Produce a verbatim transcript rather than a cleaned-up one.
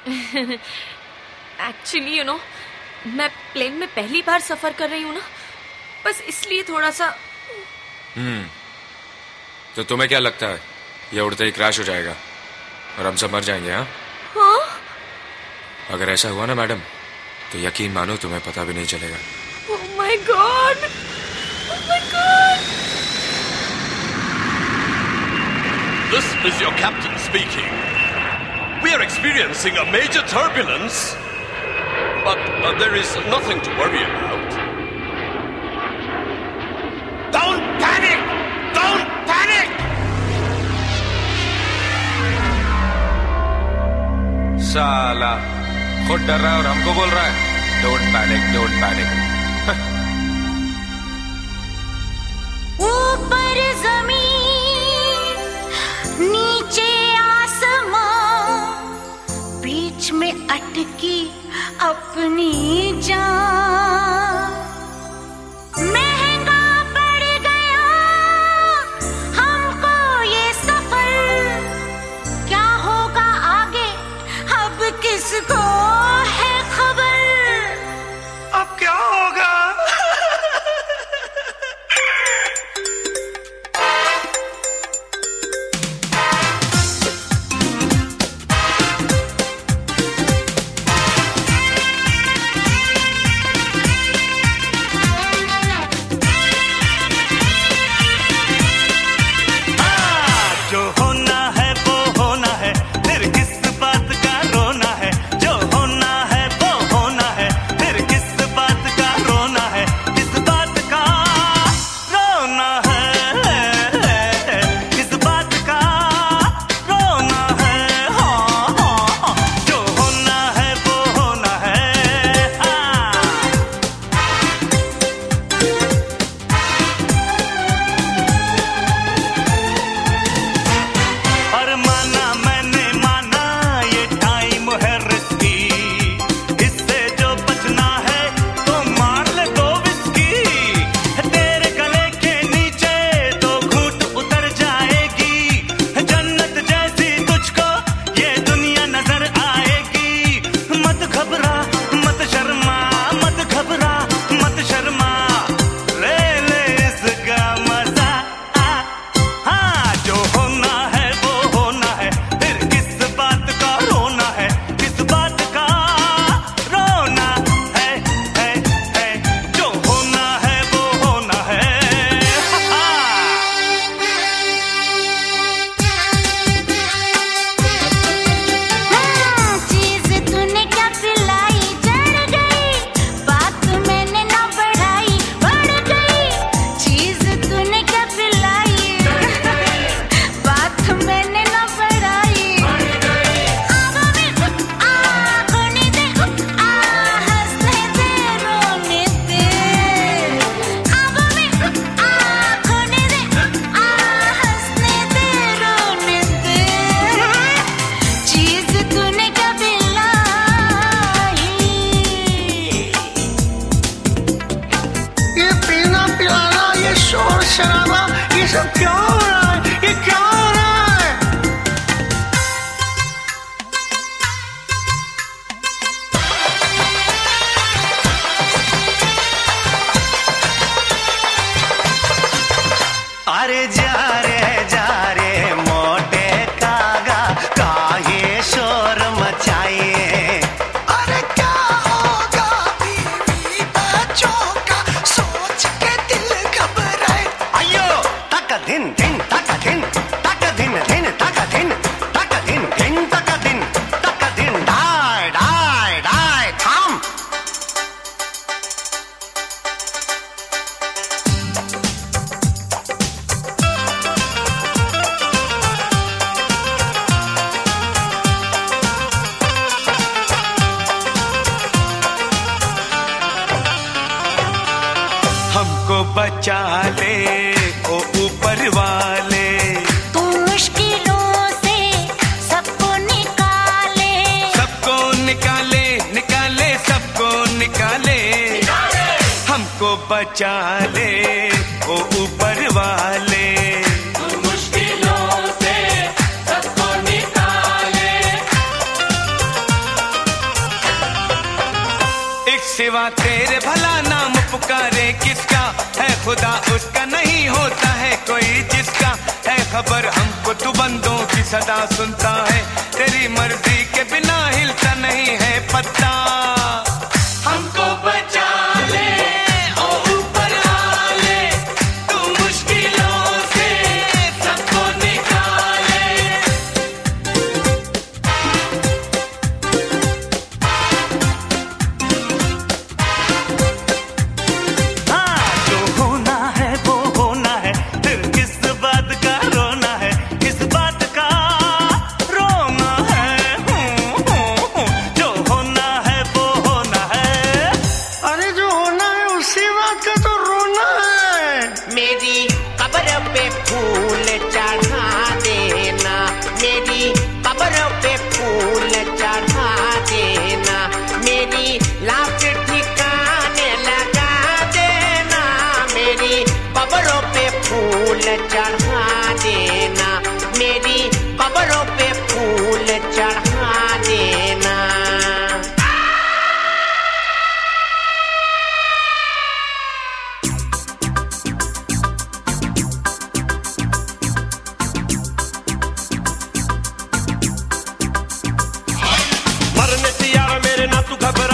Actually you know मैं plane में पहली बार सफर कर रही हूँ ना, बस इसलिए थोड़ा सा। हम्म तो तुम्हें क्या लगता है ये उड़ते ही क्रैश हो जाएगा और हम सब मर जाएंगे? हाँ हाँ? अगर ऐसा हुआ ना मैडम तो यकीन मानो तुम्हें पता भी नहीं चलेगा। Oh my God, oh my God. This is your captain speaking. We are experiencing a major turbulence, but uh, there is nothing to worry about. Don't panic! Don't panic! साला खुद डर रहा है और हमको बोल रहा है डोंट पैनिक, डोंट पैनिक। ऊपर जमीन नीचे आसमां, बीच में अटकी अपनी जान। महंगा पड़ गया हमको ये सफर, क्या होगा आगे अब किसको है खबर? अब क्या होगा? बचा ले ओ ऊपर वाले, तू मुश्किलों से सबको निकाले, सबको निकाले निकाले सबको निकाले, हमको बचा ले ओ ऊपर वाले। मुश्किलों से सबको निकाले, सिवा तेरे भला नाम पुकारे किसका है खुदा उसका नहीं होता है कोई जिसका है खबर हमको तू बंदों की सदा सुनता है तेरी मर्जी के बिना हिलता नहीं है पत्ता हमको बचा ले ओ ऊपर वाले तू मुश्किलों से सबको निकाले हाँ जो होना है वो होना है फिर किस बात का रोना है किस बात का रोना है हूँ, हूँ, हूँ। जो होना है वो होना है अरे जो होना है उसी बात का तो रोना है। मेरी कब्र पे फूल चढ़ा देना मेरी कब्र पे फूल चढ़ा देना मेरी लाश ठिकाने लगा देना मेरी कब्रों पे फूल चढ़ा देना मेरी कब्रों पे फूल चढ़ा देना मरने से यार मेरे ना तू घबरा